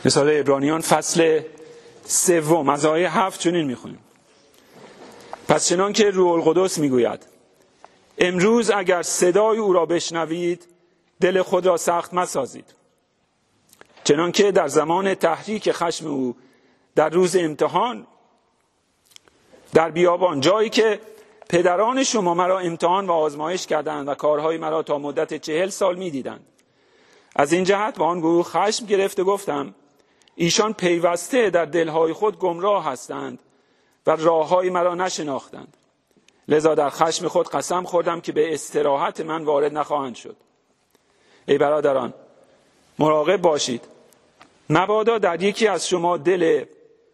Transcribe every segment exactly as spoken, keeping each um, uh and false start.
رساله عبرانیان فصل سوم از آیه هفت چنین میخونیم: پس چنان که روح القدس میگوید امروز اگر صدای او را بشنوید دل خود را سخت مسازید، چنان که در زمان تحریک خشم او در روز امتحان در بیابان، جایی که پدران شما مرا امتحان و آزمایش کردند و کارهای مرا تا مدت چهل سال میدیدند. از این جهت با آن گروه خشم گرفته گفتم ایشان پیوسته در دلهای خود گمراه هستند و راههای مرا نشناختند. لذا در خشم خود قسم خوردم که به استراحت من وارد نخواهند شد. ای برادران، مراقب باشید، مبادا در یکی از شما دل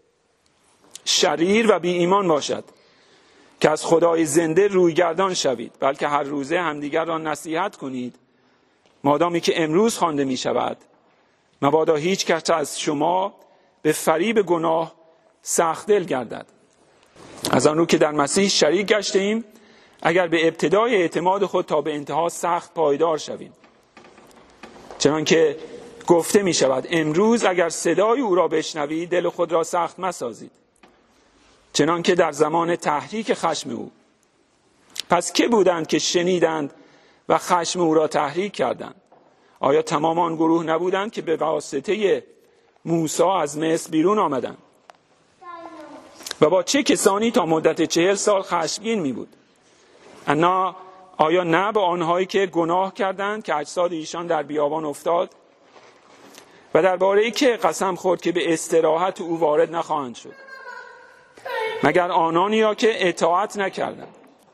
شریر و بی ایمان باشد که از خدای زنده رویگردان شوید، بلکه هر روزه همدیگر را نصیحت کنید، مادامی که امروز خوانده می شود، مبادا هیچ کس از شما به فریب گناه سخت دل گردد. از آن رو که در مسیح شریک گشته ایم، اگر به ابتدای اعتماد خود تا به انتها سخت پایدار شویم. چنان که گفته می شود امروز اگر صدای او را بشنوید دل خود را سخت مسازید، چنان که در زمان تحریک خشم او. پس که بودند که شنیدند و خشم او را تحریک کردند؟ آیا تمام آن گروه نبودند که به واسطه موسی از مصر بیرون آمدند؟ و با چه کسانی تا مدت چهل سال خشمگین می بود؟ انا آیا نه با آنهایی که گناه کردند که اجساد ایشان در بیابان افتاد؟ و درباره که قسم خورد که به استراحت او وارد نخواهند شد؟ مگر آنانی را که اطاعت نکردند؟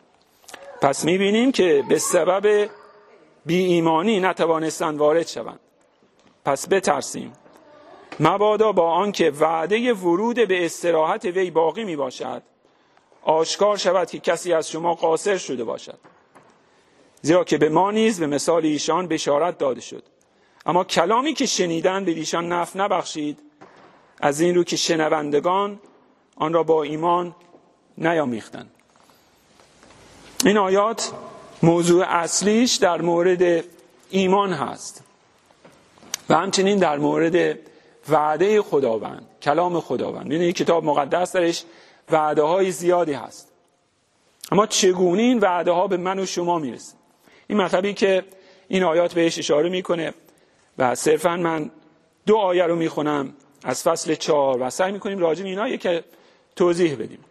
پس می بینیم که به سبب بی ایمانی نتوانستند وارد شوند. پس بترسیم، مبادا با آنکه وعده ورود به استراحت وی باقی می باشد آشکار شود که کسی از شما قاصر شده باشد. زیرا که به ما نیز به مثال ایشان بشارت داده شد، اما کلامی که شنیدند به ایشان نفع نبخشید، از این رو که شنوندگان آن را با ایمان نیامیختند. این آیات موضوع اصلیش در مورد ایمان هست و همچنین در مورد وعده خداوند، کلام خداوند. یعنی کتاب مقدس درش وعده های زیادی هست، اما چگونه این وعده ها به من و شما میرسه؟ این مطلبی که این آیات بهش اشاره میکنه و صرفا من دو آیه رو میخونم از فصل چهار و سعی میکنیم راجع به اینا یک توضیح بدیم.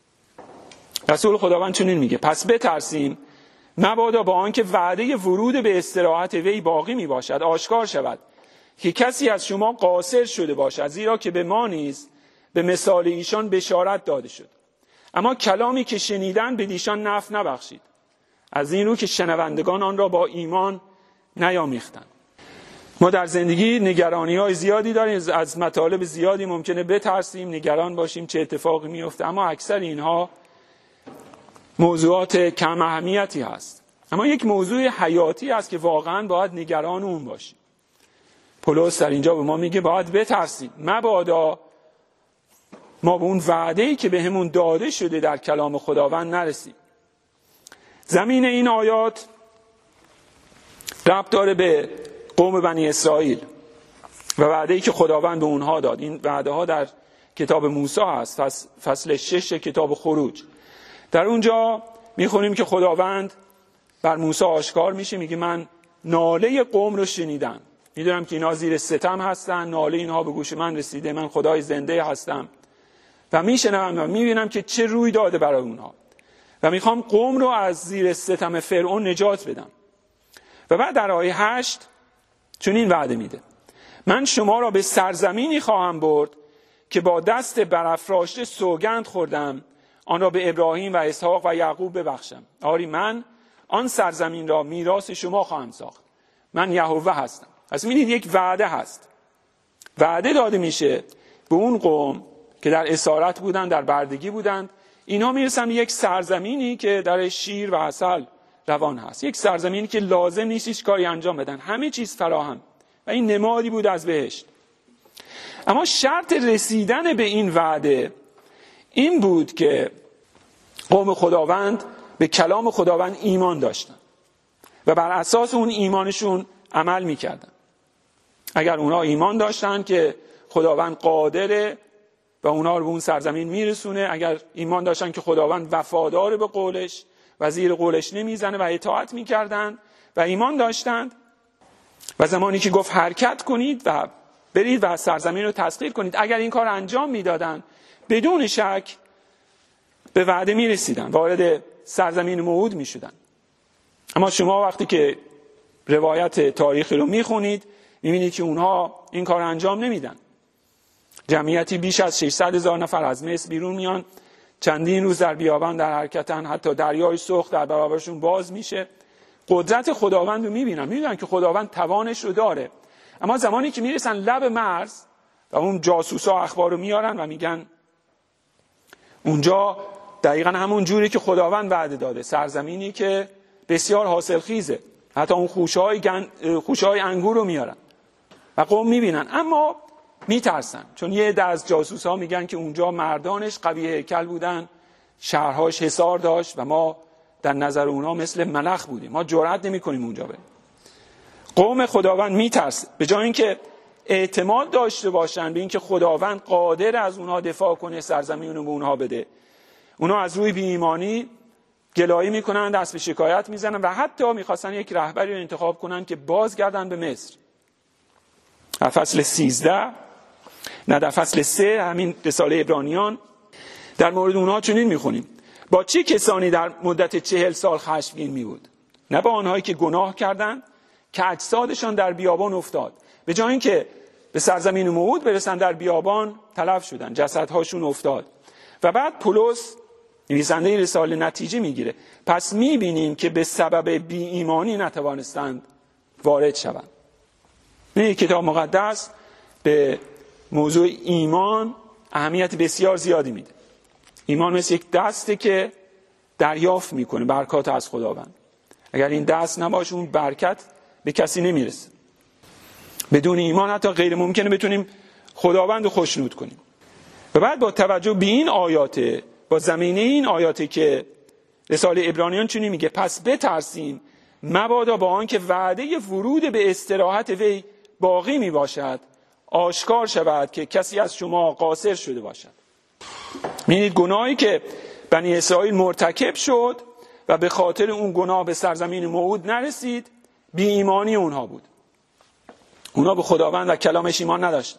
رسول خداوند چنین میگه: پس بترسیم، مبادا با آنکه وعده ورود به استراحت وی باقی می باشد آشکار شود که کسی از شما قاصر شده باشد، زیرا که به ما نیز به مثال ایشان بشارت داده شد، اما کلامی که شنیدن به ایشان نفع نبخشید، از این رو که شنوندگان آن را با ایمان نیامیختند. ما در زندگی نگرانی های زیادی داریم، از مطالب زیادی ممکنه بترسیم، نگران باشیم چه اتفاقی میفته، اما اکثر اینها موضوعات کم اهمیتی هست. اما یک موضوع حیاتی هست که واقعا باید نگران اون باشیم. پولس در اینجا به ما میگه باید بترسیم، مبادا ما به اون وعده‌ای که بهمون داده شده در کلام خداوند نرسیم. زمین این آیات ربط داره به قوم بنی اسرائیل و وعده‌ای که خداوند به اونها داد. این وعده ها در کتاب موسی هست، فصل شش کتاب خروج. در اونجا میخونیم که خداوند بر موسی آشکار میشه، میگه من ناله قوم رو شنیدم، میدونم که اینا زیر ستم هستن، ناله اینها به گوش من رسیده، من خدای زنده هستم و میشنوم و میبینم که چه روی داده برای اونها و میخوام قوم رو از زیر ستم فرعون نجات بدم. و بعد در آیه هشت چون این وعده میده: من شما را به سرزمینی خواهم برد که با دست برافراشته سوگند خوردم آن را به ابراهیم و اسحاق و یعقوب ببخشم. آری من آن سرزمین را میراث شما خواهم ساخت. من یهوه هستم. پس می‌بینید یک وعده هست، وعده داده میشه به اون قوم که در اسارت بودن، در بردگی بودند. اینها میرسن به یک سرزمینی که در شیر و عسل روان هست، یک سرزمینی که لازم نیست هیچ کاری انجام بدن، همه چیز فراهم و این نمادی بود از بهشت. اما شرط رسیدن به این وعده این بود که قوم خداوند به کلام خداوند ایمان داشتن و بر اساس اون ایمانشون عمل میکردن. اگر اونا ایمان داشتن که خداوند قادره و اونها رو به اون سرزمین میرسونه. اگر ایمان داشتن که خداوند وفادار به قولش و زیر قولش نمیزنه و اطاعت میکردن و ایمان داشتند، و زمانی که گفت حرکت کنید و برید و سرزمین رو تسخیر کنید، اگر این کار انجام میدادن بدون شک به وعده میرسیدن، وارد سرزمین موعود میشدن. اما شما وقتی که روایت تاریخی رو میخونید میبینید که اونها این کار انجام نمیدن. جمعیتی بیش از ششصد هزار نفر از مصر بیرون میان، چندین روز در بیابان در حرکتن، حتی دریای سرخ در برابرشون باز میشه. قدرت خداوند رو میبینن، میدونن که خداوند توانش رو داره. اما زمانی که میرسن لب مرز و اون جاسوسا اخبار رو میارن و میگن اونجا دقیقا همون جوری که خداوند وعده داده، سرزمینی که بسیار حاصلخیزه، حتی اون خوشه‌های گن... خوشه‌های انگور رو میارن و قوم میبینن، اما میترسن، چون یه عده از جاسوسا میگن که اونجا مردانش قوی هیکل بودن، شهرهاش حصار داشت و ما در نظر اونها مثل ملخ بودیم، ما جرئت نمی‌کنیم اونجا بریم. قوم خداوند میترسه، به جای اینکه اعتماد داشته باشن به اینکه خداوند قادر از اونها دفاع کنه، سرزمین رو به اونها بده، اونها از روی بی‌ایمانی گلایه میکنن، دست به شکایت میزنن و حتی میخواستن یک رهبری رو انتخاب کنن که بازگردن به مصر. در فصل سیزده نه در فصل سه همین رساله عبرانیان در مورد اونها چنین میخونیم: با چه کسانی در مدت چهل سال خشمگین می بود؟ نه با آنهایی که گناه کردند که اجسادشان در بیابان افتاد. به جای اینکه به سرزمین موعود برسن در بیابان تلف شدن، جسدهاشون افتاد. و بعد پولس نویسنده رساله نتیجه میگیره: پس میبینیم که به سبب بی ایمانی نتوانستند وارد شوند. این کتاب مقدس به موضوع ایمان اهمیت بسیار زیادی میده. ایمان مثل یک دسته که دریافت میکنه برکات از خداوند. اگر این دست نباشه اون برکت به کسی نمیرسه. بدون ایمان حتی غیر ممکنه بتونیم خداوند رو خوشنود کنیم. و بعد با توجه به این آیات، با زمینه این آیاتی که رساله عبرانیان چنین میگه: پس بترسیم مبادا با آنکه وعده ورود به استراحت وی باقی میباشد آشکار شود که کسی از شما قاصر شده باشد. می‌بینید گناهی که بنی اسرائیل مرتکب شد و به خاطر اون گناه به سرزمین موعود نرسید، بی ایمانی اونها بود. اونها به خداوند و کلامش ایمان نداشتن.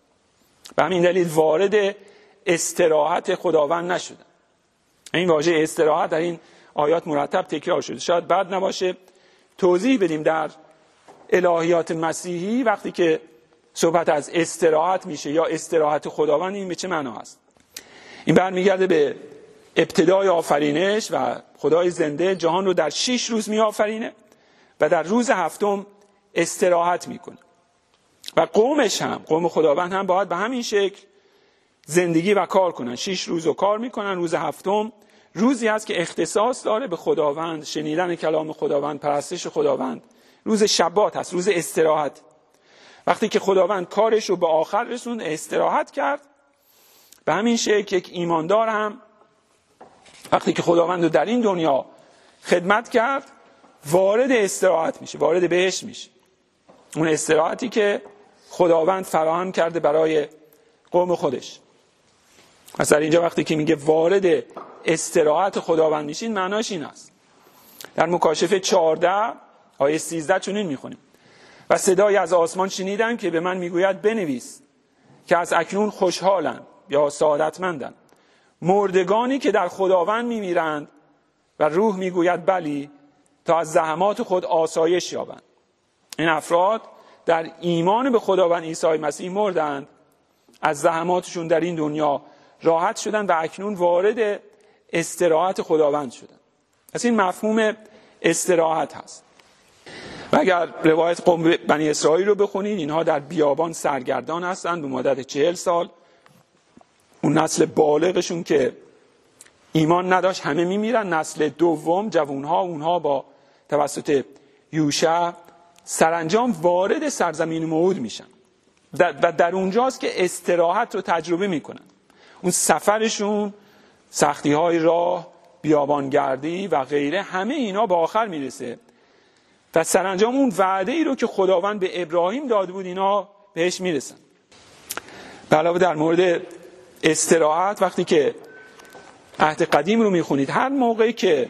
به همین دلیل وارد استراحت خداوند نشدن. این واژه استراحت در این آیات مرتب تکرار شده. شاید بد نباشه توضیح بدیم در الهیات مسیحی وقتی که صحبت از استراحت میشه یا استراحت خداوند، این به چه معنا است. این برمیگرده به ابتدای آفرینش و خدای زنده جهان رو در شش روز می آفرینه و در روز هفتم استراحت میکنه. و قومش هم، قوم خداوند هم باید به همین شکل زندگی و کار کنن. شش روز رو کار میکنن، روز هفتم روزی است که اختصاص داره به خداوند، شنیدن کلام خداوند، پرستش خداوند. روز شبات هست، روز استراحت. وقتی که خداوند کارش رو به آخر رسوند، استراحت کرد. به همین شکل یک ایماندار هم وقتی که خداوند رو در این دنیا خدمت کرد وارد استراحت میشه، وارد بهشت میشه. اون استراحتی که خداوند فراهم کرده برای قوم خودش. مثلا اینجا وقتی که میگه وارد استراحت خداوند میشین، معناش این است. در مکاشفه چهارده آیه سیزده چنین میخونیم: و صدای از آسمان شنیدم که به من میگوید بنویس که از اکنون خوشحالند یا سعادتمندند مردگانی که در خداوند میمیرند و روح میگوید بلی، تا از زحمات خود آسایش یابند. این افراد در ایمان به خداوند عیسی مسیح مردند، از زحماتشون در این دنیا راحت شدند و اکنون وارد استراحت خداوند شدند. پس این مفهوم استراحت هست. و اگر روایت قوم بنی اسرائیل رو بخونید، اینها در بیابان سرگردان هستند به مدت چهل سال. اون نسل بالغشون که ایمان نداشت همه میمیرن. نسل دوم جوانها، اونها با توسط یوشع سرانجام وارد سرزمین موعود میشن و در اونجاست که استراحت رو تجربه میکنن. اون سفرشون، سختی های راه، بیابانگردی و غیره، همه اینا به آخر میرسه و سرانجام اون وعده ای رو که خداوند به ابراهیم داده بود اینا بهش میرسن. به علاوه در مورد استراحت، وقتی که عهد قدیم رو میخونید، هر موقعی که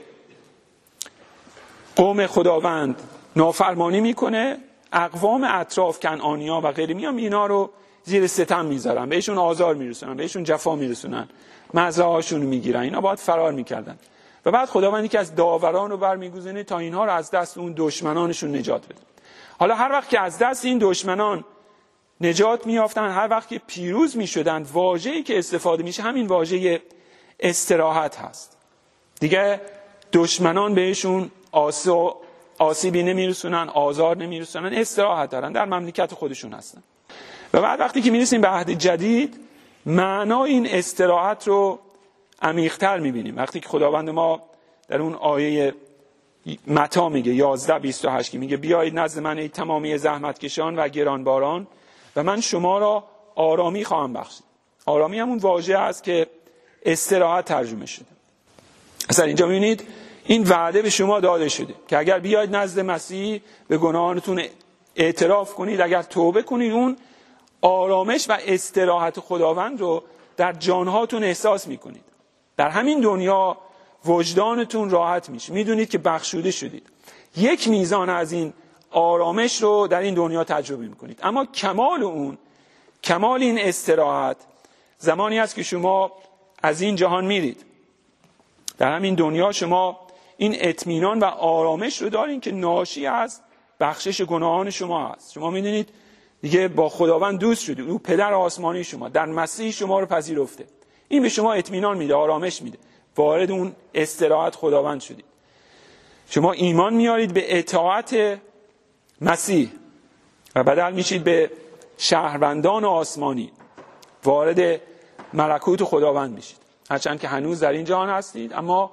قوم خداوند نافرمانی میکنه، اقوام اطراف، کنعانی‌ها و غیره، میان اینا رو زیر ستم میذارن، بهشون آزار میرسونن، بهشون جفا میرسونن، مزرعه‌هاشون رو میگیرن. اینا باید فرار میکردن و بعد خداوند که از داوران رو برمیگزینه تا اینها رو از دست اون دشمنانشون نجات بده. حالا هر وقت که از دست این دشمنان نجات میافتن، هر وقت که پیروز میشدن، واژه‌ای که استفاده میشه همین واژه استراحت هست. دیگه دشمنان بهشون آسو آسیبی نمیرسونن، آزار نمیرسونن، استراحت دارن، در مملکت خودشون هستن. و بعد وقتی که میرسیم به عهد جدید، معنای این استراحت رو عمیق‌تر میبینیم. وقتی که خداوند ما در اون آیه متی میگه یازده بیست و هشت که میگه بیایید نزد من ای تمامی زحمتکشان و گرانباران و من شما را آرامی خواهم بخشید. آرامی همون واژه است که استراحت ترجمه شده. اصلا اینجا میبینید این وعده به شما داده شده که اگر بیاید نزد مسیح، به گناهانتون اعتراف کنید، اگر توبه کنید، اون آرامش و استراحت خداوند رو در جانهاتون احساس میکنید. در همین دنیا وجدانتون راحت میشه، میدونید که بخشوده شدید. یک میزان از این آرامش رو در این دنیا تجربه میکنید. اما کمال اون، کمال این استراحت زمانی است که شما از این جهان میرید. در همین دنیا شما این اطمینان و آرامش رو دارین که ناشی از بخشش گناهان شما هست. شما میدونید دیگه با خداوند دوست شدید، او پدر آسمانی شما در مسیح شما رو پذیرفته. این به شما اطمینان میده، آرامش میده، وارد اون استراحت خداوند شدید. شما ایمان میارید به اطاعت مسیح و بدل میشید به شهروندان آسمانی، وارد ملکوت خداوند میشید. هرچند که هنوز در این جهان هستید، اما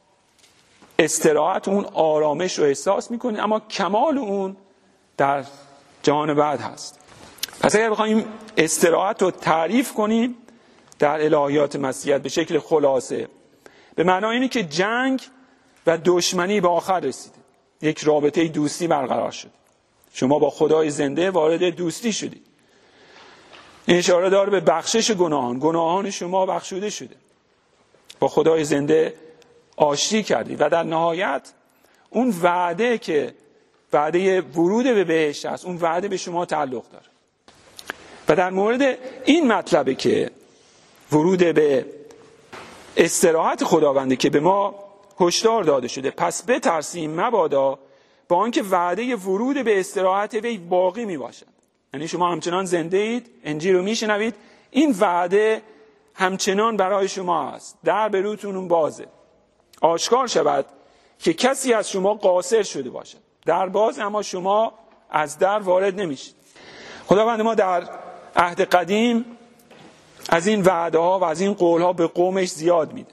استراحت، اون آرامش رو احساس میکنید، اما کمال اون در جهان بعد هست. پس اگر بخوایم استراحت رو تعریف کنیم در الهیات مسیحیت به شکل خلاصه، به معنای اینه که جنگ و دشمنی به آخر رسیده، یک رابطه دوستی برقرار شد. شما با خدای زنده وارد دوستی شدید. این اشاره داره به بخشش گناهان. گناهان شما بخشوده شده، با خدای زنده آشتی کردید و در نهایت اون وعده که وعده ورود به بهشت است، اون وعده به شما تعلق داره. و در مورد این مطلبه که ورود به استراحت خداونده که به ما هشدار داده شده. پس بترسیم مبادا با آنکه وعده ورود به استراحت وی باقی می باشد. یعنی شما همچنان زنده اید، انجیل رو میشنوید، این وعده همچنان برای شما است. در به روتون اون بازه. آشکار شود که کسی از شما قاصر شده باشد. در باز، اما شما از در وارد نمیشید. خداوند ما در عهد قدیم از این وعده ها و از این قول ها به قومش زیاد میده.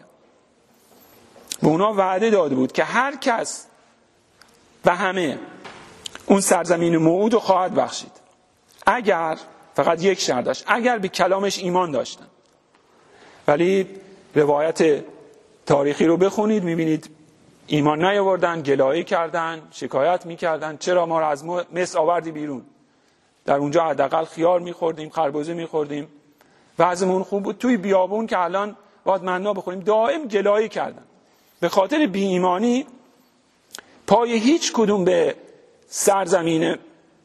به اونا وعده داده بود که هر کس و همه اون سرزمین موعود رو خواهد بخشید، اگر، فقط یک شرط داشت، اگر به کلامش ایمان داشتن. ولی روایت تاریخی رو بخونید میبینید ایمان نیاوردن، گلایه کردن، شکایت میکردن چرا ما رو از مصر آوردی بیرون، در اونجا حداقل خیار میخوردیم، خربزه میخوردیم، وضعمون خوب بود، توی بیابون که الان باید مننا بخوریم. دائم گلایه کردن. به خاطر بی ایمانی پای هیچ کدوم به سرزمین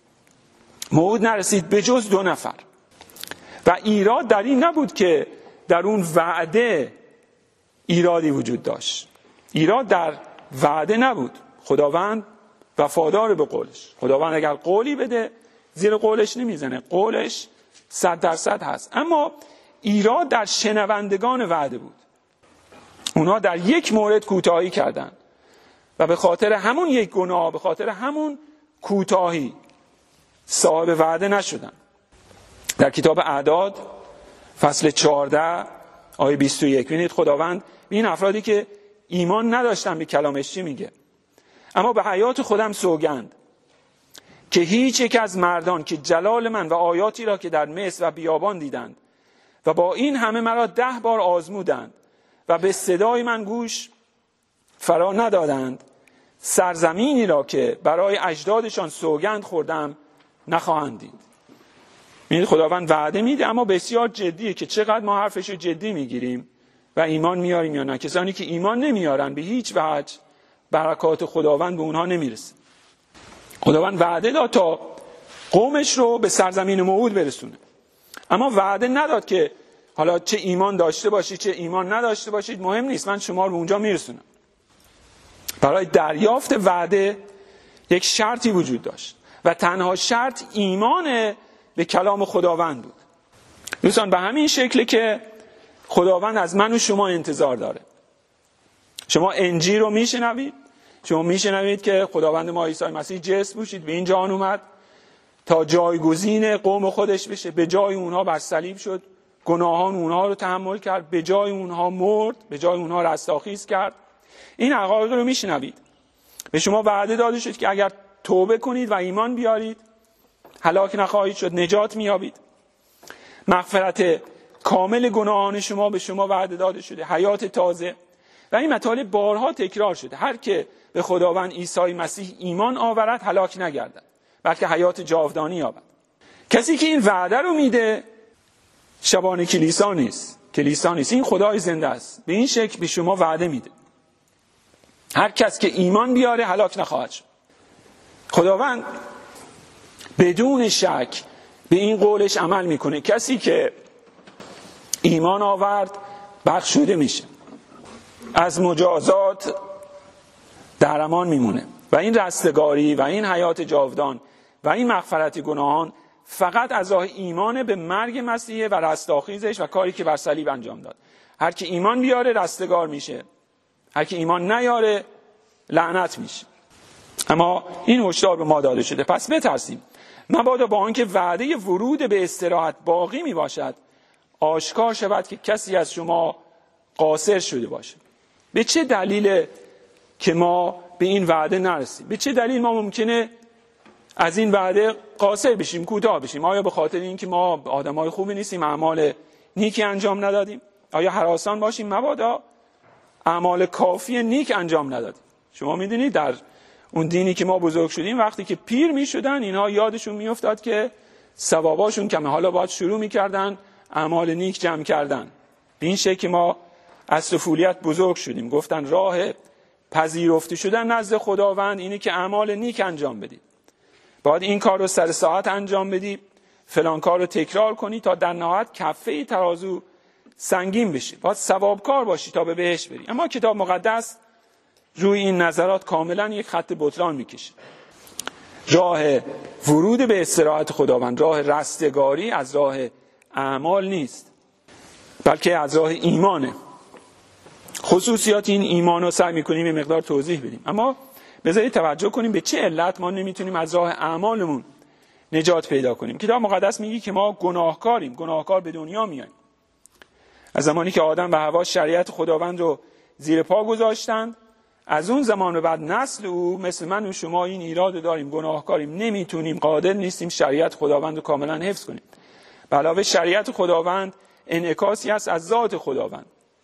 موعود نرسید به جز دو نفر. و ایراد در این نبود که در اون وعده ایرادی وجود داشت. ایراد در وعده نبود. خداوند وفادار به قولش. خداوند اگر قولی بده زیر قولش نمیزنه، قولش صد درصد هست. اما ایراد در شنوندگان وعده بود. اونا در یک مورد کوتاهی کردن و به خاطر همون یک گناه، به خاطر همون کوتاهی صاحب وعده نشدن. در کتاب اعداد فصل چهارده آیه بیست و یک ببینید خداوند این افرادی که ایمان نداشتن به کلامش چی میگه؟ اما به حیات خودم سوگند که هیچ یک از مردان که جلال من و آیاتی را که در مصر و بیابان دیدند و با این همه مرا ده بار آزمودند و به صدای من گوش فرا ندادند، سرزمینی را که برای اجدادشان سوگند خوردم نخواهند دید. این خداوند وعده میده اما بسیار جدیه که چقدر ما حرفش رو جدی میگیریم و ایمان میاریم یا نه. کسانی که ایمان نمیارن به هیچ وجه برکات خداوند به اونها نمیرسه. خداوند وعده داد تا قومش رو به سرزمین موعود برسونه، اما وعده نداد که حالا چه ایمان داشته باشید چه ایمان نداشته باشید مهم نیست، من شما رو به اونجا میرسونم. برای دریافت وعده یک شرطی وجود داشت و تنها شرط ایمان به کلام خداوند بود. دوستان به همین شکلی که خداوند از من و شما انتظار داره. شما انجیل رو میشنوید، شما میشنوید که خداوند ما عیسی مسیح جسم پوشید به این جهان اومد تا جایگزین قوم خودش بشه، به جای اونها بر صلیب شد، گناهان اونها رو تحمل کرد، به جای اونها مرد، به جای اونها رستاخیز کرد. این حقایق رو میشنوید. به شما وعده داده شد که اگر توبه کنید و ایمان بیارید هلاک نخواهید شد، نجات میابید. مغفرت کامل گناهان شما به شما وعده داده شده، حیات تازه. و این مطالب بارها تکرار شده. هر که به خداوند عیسی مسیح ایمان آورد هلاک نگردد بلکه حیات جاودانی یابد. کسی که این وعده رو میده شبان کلیسا نیست، کلیسا نیست، این خدای زنده است. به این شکل به شما وعده میده هر کس که ایمان بیاره هلاک نخواهد شد. خداوند بدون شک به این قولش عمل میکنه. کسی که ایمان آورد بخشوده میشه، از مجازات در امان میمونه و این رستگاری و این حیات جاودان و این مغفرت گناهان فقط از راه ایمان به مرگ مسیح و رستاخیزش و کاری که بر صلیب انجام داد. هر کی ایمان بیاره رستگار میشه، هر کی ایمان نیاره لعنت میشه. اما این هشدار به ما داده شده، پس بترسیم مبادا با آنکه وعده ورود به استراحت باقی می باشد آشکار شود که کسی از شما قاصر شده باشه. به چه دلیل که ما به این وعده نرسیم؟ به چه دلیل ما ممکنه از این وعده قاصر بشیم، کوتاه بشیم؟ آیا به خاطر اینکه ما آدمای خوبی نیستیم، اعمال نیکی انجام ندادیم؟ آیا هراسان باشیم مبادا اعمال کافی نیک انجام ندادیم؟ شما میدونید در اون دینی که ما بزرگ شدیم وقتی که پیر میشدن اینها یادشون میافتاد که ثواباشون کمه، حالا باید شروع میکردن اعمال نیک جمع کردن. به این شکل ما از طفولیت بزرگ شدیم. گفتن راه پذیرفته شدن نزد خداوند اینه که اعمال نیک انجام بدید. باید این کار رو سر ساعت انجام بدی، فلان کار رو تکرار کنی تا در نهایت کفه ترازو سنگین بشه. باید ثوابکار باشی تا به بهشت بری. اما کتاب مقدس روی این نظرات کاملا یک خط بطلان میکشه. راه ورود به استراحت خداوند، راه رستگاری از راه اعمال نیست بلکه از راه ایمانه. خصوصیات این ایمان رو سعی میکنیم یه مقدار توضیح بدیم، اما بذارید توجه کنیم به چه علت ما نمیتونیم از راه اعمالمون نجات پیدا کنیم. کتاب مقدس میگه که ما گناهکاریم، گناهکار به دنیا میایم. از زمانی که آدم و حوا شریعت خداوند رو زیر پا گذاشتند از اون زمان به بعد نسل او مثل من و شما این ایراد داریم، گناهکاریم، نمیتونیم، قادر نیستیم شریعت خداوند رو کاملا حفظ کنیم. به علاوه شریعت خداوند انعکاسی است از ذات خداوند.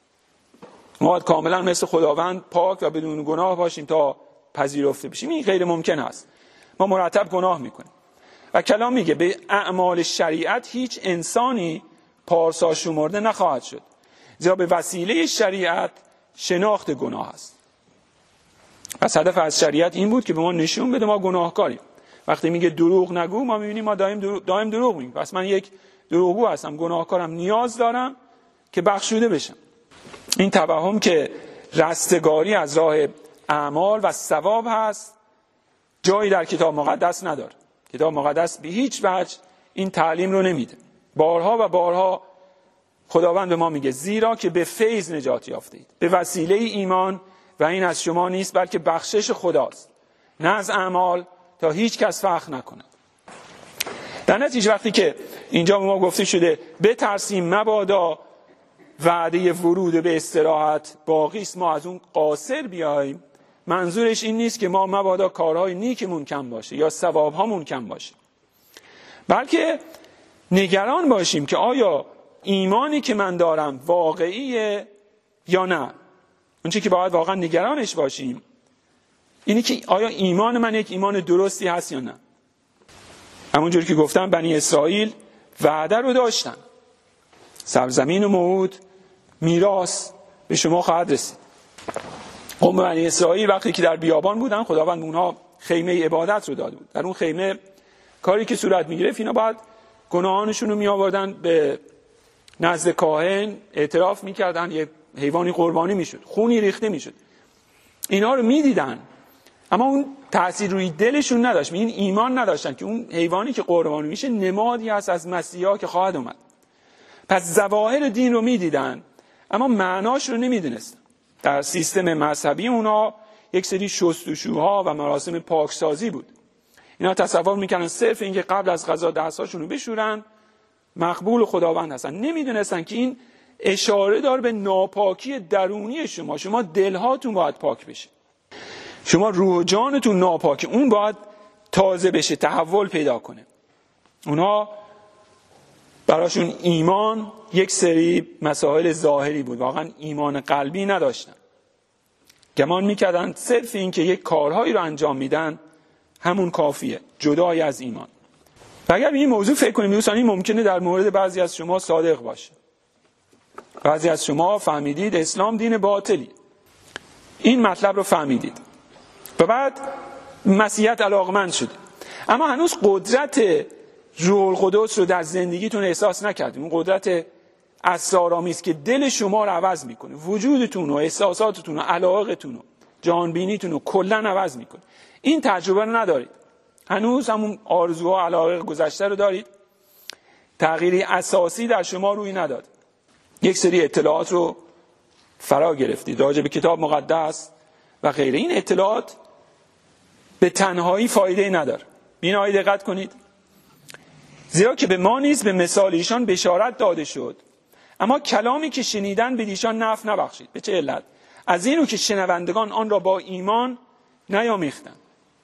ما باید کاملا مثل خداوند پاک و بدون گناه باشیم تا پذیرفته بشیم. این غیر ممکن است. ما مرتب گناه میکنیم و کلام میگه به اعمال شریعت هیچ انسانی پارسا شمرده نخواهد شد، زیرا به وسیله شریعت شناخت گناه است. پس هدف از شریعت این بود که به ما نشون بده ما گناهکاریم. وقتی میگه دروغ نگو ما میبینیم ما دائم دروغ, دائم دروغ میگیم. پس من یک دروغگو هستم، گناهکارم، نیاز دارم که بخشوده بشم. این توهم که رستگاری از راه اعمال و ثواب هست جایی در کتاب مقدس نداره. کتاب مقدس به هیچ وجه این تعلیم رو نمیده. بارها و بارها خداوند به ما میگه زیرا که به فیض نجات یافتید به وسیله ایمان و این از شما نیست بلکه بخشش خداست، نه از اعمال تا هیچ کس فخر نکند. در نتیجه وقتی که اینجا به ما گفته شده بترسیم مبادا وعده ورود به استراحت باقی است ما از اون قاصر بیاییم، منظورش این نیست که ما مبادا کارهای نیکمون کم باشه یا ثوابهامون کم باشه، بلکه نگران باشیم که آیا ایمانی که من دارم واقعیه یا نه. اون چیزی که باید واقعا نگرانش باشیم اینه که آیا ایمان من یک ایمان درستی هست یا نه. همونجوری که گفتم بنی اسرائیل وعده رو داشتن. سرزمین و موعود میراث به شما خواهد رسید. قوم بنی اسرائیل وقتی که در بیابان بودن، خداوند اونها خیمه عبادت رو داده بود. در اون خیمه کاری که صورت میگرفت، اینا باید گناهانشون رو میآوردن به نزد کاهن، اعتراف میکردن، یه حیوانی قربانی میشد، خونی ریخته میشد. اینا رو میدیدن اما اون تأثیر روی دلشون نداشت، این ایمان نداشتن که اون حیوانی که قربانی میشه نمادی هست از مسیحا که خواهد اومد. پس ظواهر دین رو میدیدن اما معناش رو نمیدونستن. در سیستم مذهبی اونا یک سری شستشوها و مراسم پاکسازی بود. اینا تصور میکنن صرف اینکه قبل از غذا دستاشون رو بشورن مقبول خداوند هستن. نمیدونستن که این اشاره داره به ناپاکی درونی شما. شما دلهاتون باید پاک بشه، شما روح و جانتون ناپاکه، اون باید تازه بشه، تحول پیدا کنه. اونا براشون ایمان یک سری مسائل ظاهری بود، واقعا ایمان قلبی نداشتن. گمان میکردن صرف این که یک کارهایی رو انجام میدن همون کافیه، جدای از ایمان. و اگر به این موضوع فکر کنیم دوستان، این ممکنه در مورد بعضی از شما صادق باشه. بعضی از شما فهمیدید اسلام دین باطلی، این مطلب رو فهمیدید و بعد مسیحیت علاقمند شدید، اما هنوز قدرت روح القدس رو در زندگیتون احساس نکردید. اون قدرت اسرارآمیز که دل شما رو عوض میکنه، وجودتون و احساساتتون و علاقتون و جانبینیتون رو کلا عوض میکنه. این تجربه رو ندارید. هنوز همون آرزوها و علاقه گذشته رو دارید. تغییری اساسی در شما روی نداد. یک سری اطلاعات رو فرا گرفتید راجع به کتاب مقدس و غیره. این اطلاعات به تنهایی فایده نداره. این آیه دقت کنید. زیرا که به ما نیز به مثال ایشان بشارت داده شد، اما کلامی که شنیدن به ایشان نفع نبخشید. به چه علت؟ از اینو که شنوندگان آن را با ایمان نیامیختند.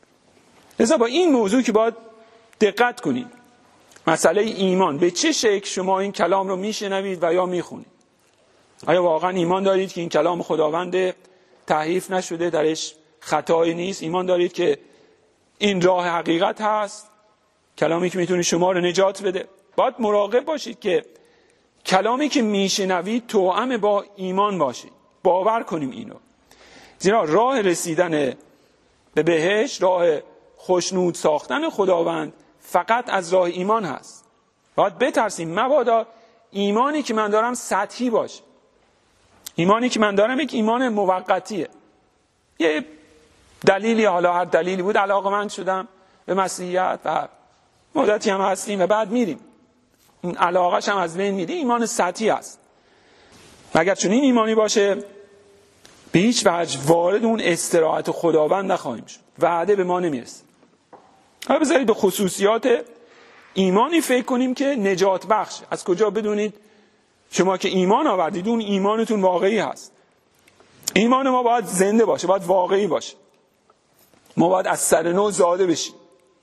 لذا با این موضوع که باید دقت کنید، مسئله ایمان، به چه شکل شما این کلام رو میشنوید و یا میخونید. آیا واقعا ایمان دارید که این کلام خداوند تحریف نشده، درش خطایی نیست؟ ایمان دارید که این راه حقیقت هست، کلامی که میتونه شما رو نجات بده؟ باید مراقب باشید که کلامی که میشنوید توأم با ایمان باشه. باور کنیم اینو، زیرا راه رسیدن به بهشت، راه خوشنود ساختن خداوند فقط از راه ایمان هست. باید بترسیم مبادا ایمانی که من دارم سطحی باشه. ایمانی که من دارم یک ایمان موقتیه. یه دلیلی، حالا هر دلیلی بود، علاقه‌مند شدم به مسیحیت و مدتی هم هستیم و بعد میریم، این علاقه‌ش هم از بین میره. ایمان سطحی است. اگر چون این ایمانی باشه به هیچ وجه وارد اون استراحت خداوند نخواهیم شد، وعده به ما نمیرسه. حالا بذارید به خصوصیات ایمانی فکر کنیم که نجات بخش. از کجا بدونید شما که ایمان آوردید اون ایمانتون واقعی هست؟ ایمان ما باید زنده باشه، باید واقعی باشه. ما باید از سر نو زاده بشیم.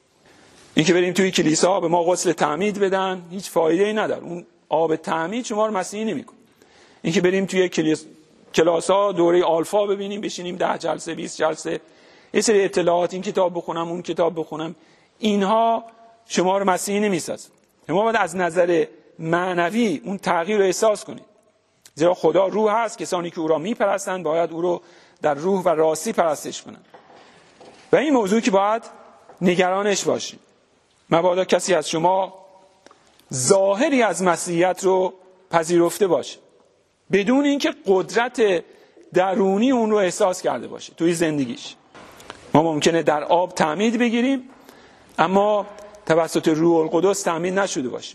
این که بریم توی کلیسا به ما غسل تعمید بدن هیچ فایده‌ای نداره. اون آب تعمید شما رو مسیحی نمی‌کنه. این که بریم توی کلیس کلاس‌ها دوره آلفا ببینیم، بشینیم ده جلسه بیست جلسه یه سری اطلاعات، این کتاب بخونم اون کتاب بخونم، اینها شما رو مسیحی نمی‌سازه. شما باید از نظر معنوی اون تغییر رو احساس کنید. زیرا خدا روح هست، کسانی که او را میپرستند باید او رو در روح و راستی پرستش کنند. و این موضوع که باید نگرانش باشید. مبادا کسی از شما ظاهری از مسیحیت رو پذیرفته باشه بدون اینکه قدرت درونی اون رو احساس کرده باشه توی زندگیش. ما ممکنه در آب تعمید بگیریم اما توسط روح القدس تعمید نشده باشه.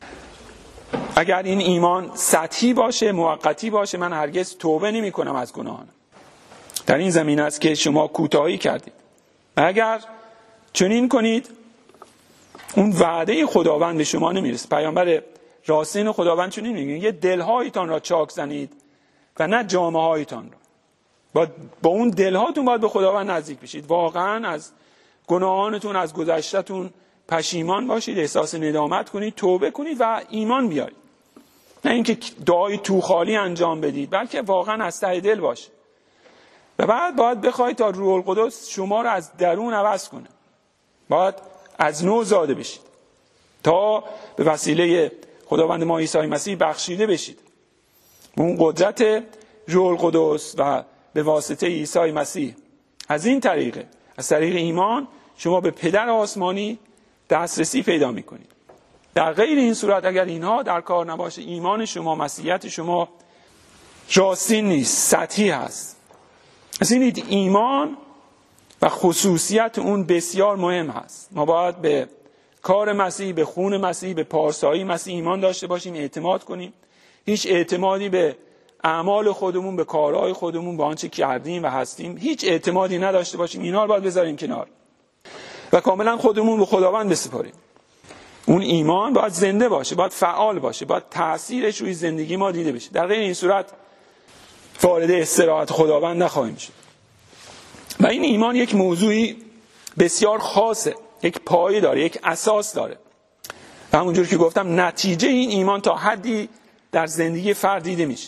اگر این ایمان سطحی باشه، موقتی باشه، من هرگز توبه نمی کنم از گناهانم. در این زمین است که شما کوتاهی کردید. اگر چنین کنید اون وعده خداوند به شما نمیرسه. پیامبر راستین خداوند چنین میگه یه دلهایتان را چاک زنید و نه جامه هایتان را. با, با اون دلهاتون باید به خداوند نزدیک بشید. واقعا از گناهانتون، از گذشته‌تون پشیمان باشید، احساس ندامت کنید، توبه کنید و ایمان بیارید. نه اینکه دعای تو خالی انجام بدید، بلکه واقعا از ته دل باشه. و بعد باید بخواید تا روح القدس شما رو از درون عوض کنه. باید از نو زاده بشید. تا به وسیله خداوند ما عیسی مسیح بخشیده بشید. اون قدرت روح القدس و به واسطه عیسی مسیح از این طریقه، از طریق ایمان شما به پدر آسمانی دسترسی پیدا میکنید. در غیر این صورت اگر اینها در کار نباشه، ایمان شما، مسیحیت شما راستین نیست، سطحی هست. از این ایمان و خصوصیت اون بسیار مهم هست. ما باید به کار مسیح، به خون مسیح، به پارسایی مسیح ایمان داشته باشیم، اعتماد کنیم. هیچ اعتمادی به اعمال خودمون، به کارهای خودمون، به آنچه کردیم و هستیم، هیچ اعتمادی نداشته باشیم. اینا رو باید بذاریم کنار و کاملا خودمون به خداوند بسپاریم. اون ایمان باید زنده باشه، باید فعال باشه، باید تأثیرش روی زندگی ما دیده بشه. در غیر این صورت وارد استراحت خداوند نخواهیم شد. و این ایمان یک موضوعی بسیار خاصه، یک پایه داره، یک اساس داره. و همونجور که گفتم نتیجه این ایمان تا حدی در زندگی فرد دیده میشه.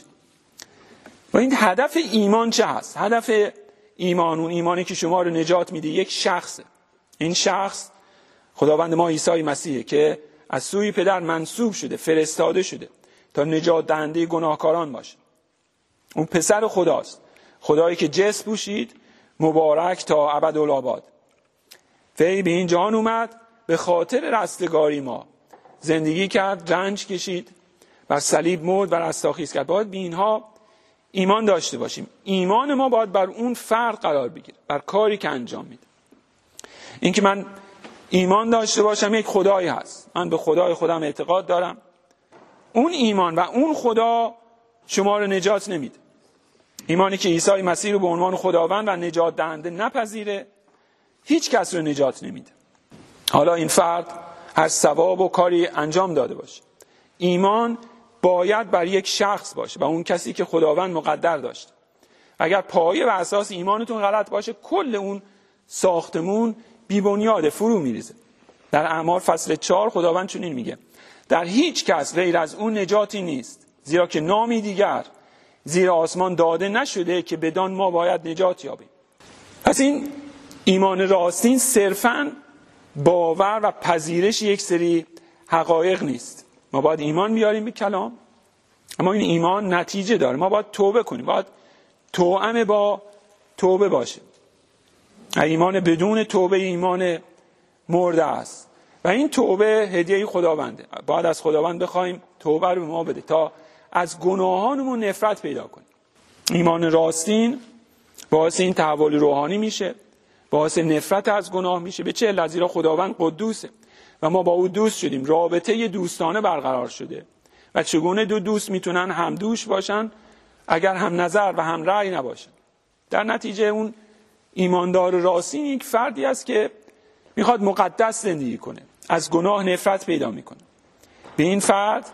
و این هدف ایمان چه هست؟ هدف ایمان، اون ایمانی که شما رو نجات میده، یک شخصه. این شخص خداوند ما عیسی مسیحه که از سوی پدر منصوب شده، فرستاده شده تا نجات دهنده گناهکاران باشه. اون پسر خداست، خدایی که جسم پوشید، مبارک تا ابدالآباد. وی به این جهان اومد به خاطر رستگاری ما، زندگی کرد، رنج کشید، بر صلیب مرد و رستاخیز کرد. باید به اینها ایمان داشته باشیم. ایمان ما باید بر اون فرد قرار بگیره، بر کاری که انجام میده. این که من ایمان داشته باشم یک خدایی هست، من به خدای خودم اعتقاد دارم، اون ایمان و اون خدا شما رو نجات نمیده. ایمانی که عیسی مسیح رو به عنوان خداوند و نجات دهنده نپذیره، هیچ کس رو نجات نمیده. حالا این فرد هر ثواب و کاری انجام داده باشه، ایمان باید بر یک شخص باشه و اون کسی که خداوند مقدر داشته. اگر پایه و اساس ایمانتون غلط باشه، کل اون ساختمون بی بنیاده، فرو میریزه. در اعمال فصل چهار خداوند چنین میگه: در هیچ کس غیر از اون نجاتی نیست، زیرا که نامی دیگر زیر آسمان داده نشده که بدان ما باید نجات یابیم. پس این ایمان راستین صرفاً باور و پذیرش یک سری حقایق نیست. ما باید ایمان بیاریم به کلام، اما این ایمان نتیجه داره. ما باید توبه کنیم، باید توأم با توبه باشه. ایمان بدون توبه ایمان مرده است و این توبه هدیه خداونده. باید از خداوند بخوایم توبه رو به ما بده تا از گناهانمون نفرت پیدا کنیم. ایمان راستین باعث این تحول روحانی میشه، باعث نفرت از گناه میشه. به چه علت؟ زیرا خداوند قدوسه و ما با او دوست شدیم، رابطه دوستانه برقرار شده. و چگونه دو دوست میتونن هم دوش باشن اگر هم نظر و هم رأی نباشن؟ در نتیجه اون ایماندار راستین یک فردی است که میخواد مقدس زندگی کنه، از گناه نفرت پیدا میکنه. به این فرد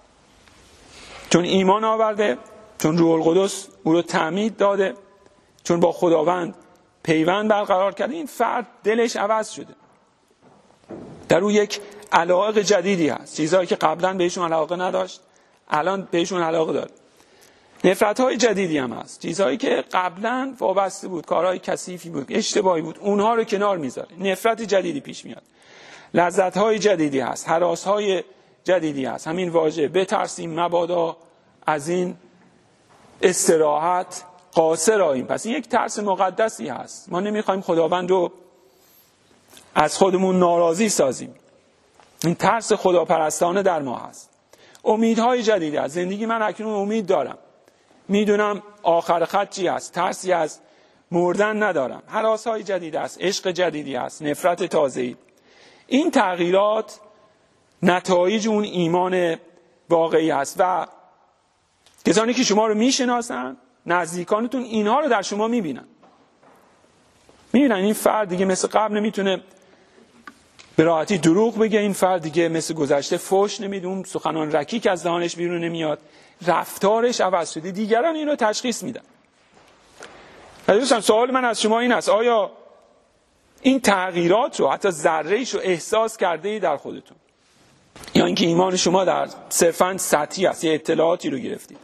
چون ایمان آورده، چون روح القدس او رو تعمید داده، چون با خداوند پیوند برقرار کرده، این فرد دلش عوض شده، در او یک علاقه جدیدی هست. چیزهایی که قبلا بهشون علاقه نداشت الان بهشون علاقه داره. نفرت‌های جدیدی هم هست، چیزهایی که قبلا وابسته بود، کارهای کثیفی بود، اشتباهی بود، اونها رو کنار میذاره، نفرت جدیدی پیش میاد. لذت‌های جدیدی هست، هراس‌های جدیدی هست. همین واژه بترسیم مبادا از این استراحت قاصر آییم. پس این یک ترس مقدسی هست. ما نمیخوایم خداوند رو از خودمون ناراضی سازیم. این ترس خداپرستانه در ما هست. امیدهای جدیدی هست. زندگی من اکنون امید دارم، میدونم آخر خط چی هست، ترسی از مردن ندارم. هراس‌های جدید است، عشق جدیدی است، نفرت تازه‌ای. این تغییرات نتایج اون ایمان واقعی است و کسانی که شما رو میشناسن، نزدیکانتون، اینها رو در شما میبینن. میبینن این فرد دیگه مثل قبل نمیتونه به راحتی دروغ بگه، این فرد دیگه مثل گذشته فحش نمیده، اون سخنان رکیک از دهانش بیرون نمیاد، رفتارش عوض شده. دیگران این رو تشخیص میدن. و دوستان سوال من از شما این است: آیا این تغییرات رو حتی ذره‌ایش رو احساس کرده ای در خودتون؟ یا اینکه ایمان شما در صرفاً سطحی است، یه اطلاعاتی رو گرفتید؟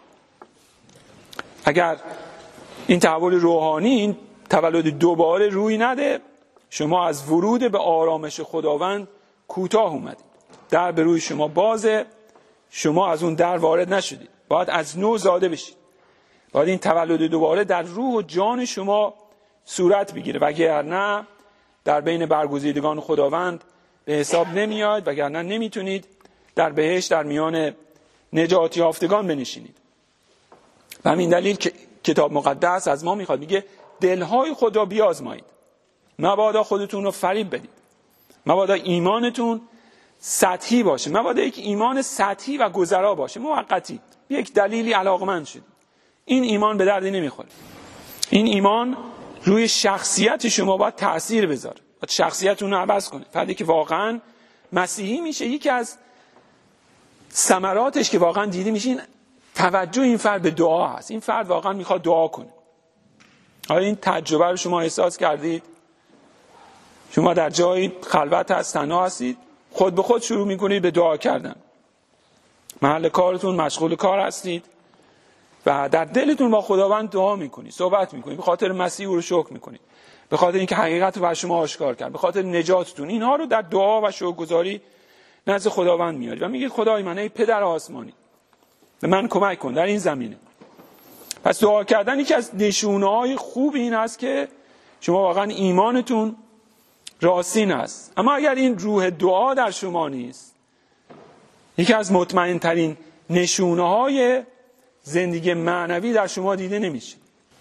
اگر این تحول روحانی، این تولد دوباره روی نده، شما از ورود به آرامش خداوند کوتاه اومدید. در به روی شما بازه، شما از اون در وارد نشدید. باید از نو زاده بشید. باید این تولد دوباره در روح و جان شما صورت بگیره، وگرنه در بین برگزیدگان خداوند به حساب نمیاد، وگرنه نمیتونید در بهشت در میان نجات یافتگان بنشینید. و همین دلیل که کتاب مقدس از ما میخواد، میگه دلهای خود را بیازمایید، مبادا خودتون رو فریب بدید، مبادا ایمانتون سطحی باشه، مبادا یک ایمان سطحی و گذرا باشه، موقتی، یک دلیلی علاقمند شدید. این ایمان به دردی نمیخوره. این ایمان روی شخصیت شما باید تأثیر بذاره، باید شخصیتتون رو عوض کنه. فردی که واقعا مسیحی میشه، یکی از ثمراتش که واقعا دیده میشه این توجه این فرد به دعا هست. این فرد واقعا میخواد دعا کنه. آیا این تجربه رو شما احساس کردید؟ شما در جایی خلوت هست، تنها هستید، خود به خود شروع میکنید به دعا کردن. محل کارتون مشغول کار هستید و در دلتون با خداوند دعا میکنید، صحبت میکنید، به خاطر مسیح او رو شکر میکنید، به خاطر اینکه حقیقت رو بر شما آشکار کرد، به خاطر نجاتتون. اینها رو در دعا و شکرگزاری نزد خداوند میارید و میگید خدای من، ای پدر آسمانی، به من کمک کن در این زمینه. پس دعا کردن یکی از نشونه‌های خوب این است که شما واقعا ایمانتون راستین است. اما اگر این روح دعا در شما نیست، یکی از مطمئن ترین نشونه‌های زندگی معنوی در شما دیده نمیشه.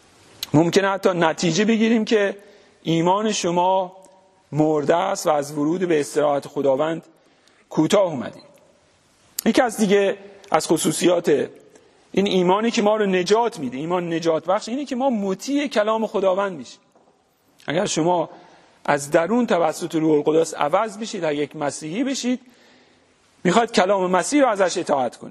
ممکنه حتی نتیجه بگیریم که ایمان شما مرده است و از ورود به استراحت خداوند کوتاه اومدید. یکی از دیگه از خصوصیات این ایمانی که ما رو نجات میده، ایمان نجات بخش، اینه که ما مطیع کلام خداوند میشیم. اگر شما از درون توسط روح القدس عوض بشید، اگر یک مسیحی بشید، میخواد کلام مسیح رو ازش اطاعت کنید.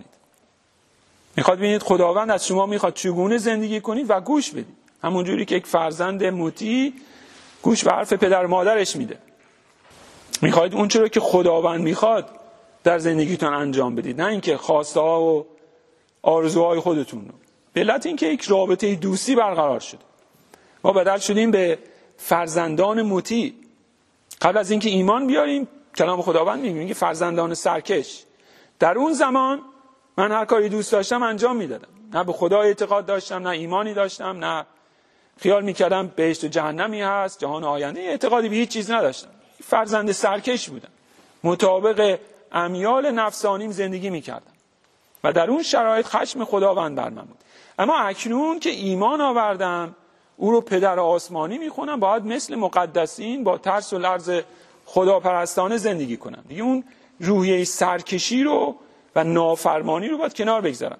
میخواد ببینید خداوند از شما میخواد چگونه زندگی کنید و گوش بدید. همون جوری که یک فرزند مطیع گوش به حرف پدر مادرش میده. میخواید اون چیزی که خداوند میخواد در زندگیتون انجام بدید، نه اینکه خواسته ها و آرزوهای خودتون رو. به علت اینکه یک رابطه دوستی برقرار شده. ما بدل شدیم به فرزندان مطیع. قبل از اینکه ایمان بیاریم، کلام خداوند میگه میگه فرزندان سرکش. در اون زمان من هر کاری دوست داشتم انجام میدادم. نه به خدا اعتقاد داشتم، نه ایمانی داشتم، نه خیال میکردم بهشت و جهنمی هست، جهان آینده، اعتقادی به هیچ چیز نداشتم. فرزند سرکش بودم. مطابق امیال نفسانیم زندگی میکردم و در اون شرایط خشم خداوند بر من بود. اما اکنون که ایمان آوردم، او رو پدر آسمانی میخونم، باید مثل مقدسین با ترس و لرز خداپرستانه زندگی کنم. دیگه اون روحیه سرکشی رو و نافرمانی رو باید کنار بگذارم.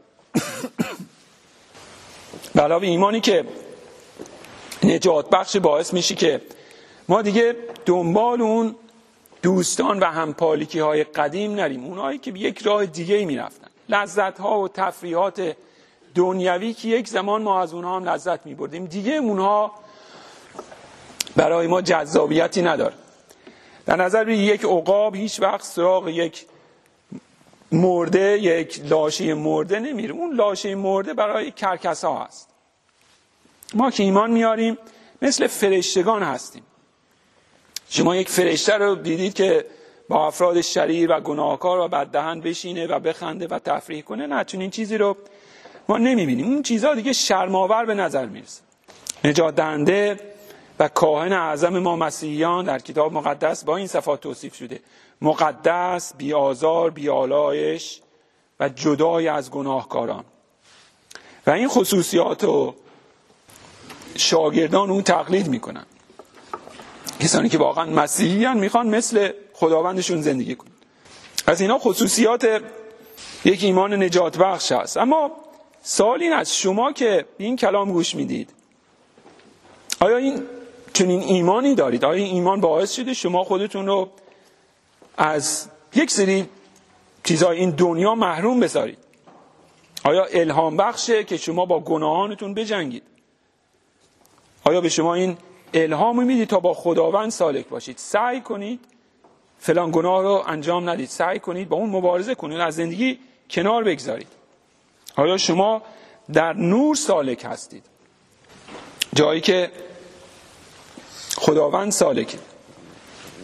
به علاوه ایمانی که نجات بخش، باعث میشه که ما دیگه دنبال اون دوستان و همپالیکی های قدیم نریم، اونایی که یک راه دیگه میرفتن، لذت ها و تفریحات دنیوی که یک زمان ما از اونها هم لذت میبردیم، دیگه اونها برای ما جذابیتی نداره. در نظر بگیرید یک عقاب هیچ وقت سراغ یک مرده، یک لاشه مرده نمیره. اون لاشه مرده برای کرکس ها هست. ما که ایمان میاریم مثل فرشتگان هستیم. شما یک فرشته رو دیدید که با افراد شریر و گناهکار و بددهن بشینه و بخنده و تفریح کنه؟ نه، چون این چیزی رو ما نمیبینیم. اون چیزها دیگه شرم‌آور به نظر میرسه. نجات دهنده و کاهن اعظم ما مسیحیان در کتاب مقدس با این صفات توصیف شده: مقدس، بی آزار، بی آلایش و جدای از گناهکاران. و این خصوصیات رو شاگردان اون تقلید میکنن. کسانی که واقعا مسیحیان میخوان مثل خداوندشون زندگی کنن. از اینا خصوصیات یک ایمان نجات بخش هست. اما سوال این است: شما که این کلام گوش میدید، آیا این چنین ایمانی دارید؟ آیا این ایمان باعث شده شما خودتون رو از یک سری چیزای این دنیا محروم بذارید؟ آیا الهام بخشه که شما با گناهانتون بجنگید؟ آیا به شما این الهام میدید تا با خداوند سالک باشید، سعی کنید فلان گناه رو انجام ندید، سعی کنید با اون مبارزه کنید، از زندگی کنار بگذارید؟ آیا شما در نور سالک هستید، جایی که خداوند سالکه؟